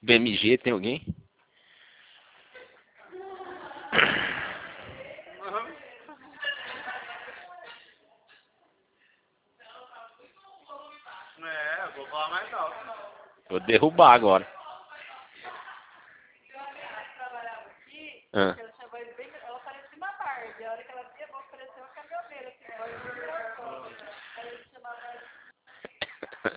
BMG, tem alguém? Vou falar mais alto. Vou derrubar agora. Ah.